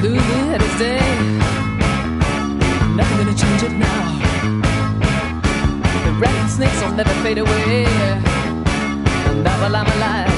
Lulu had his day. Nothing gonna change it now. The rat and snakes will never fade away. And now while I'm alive,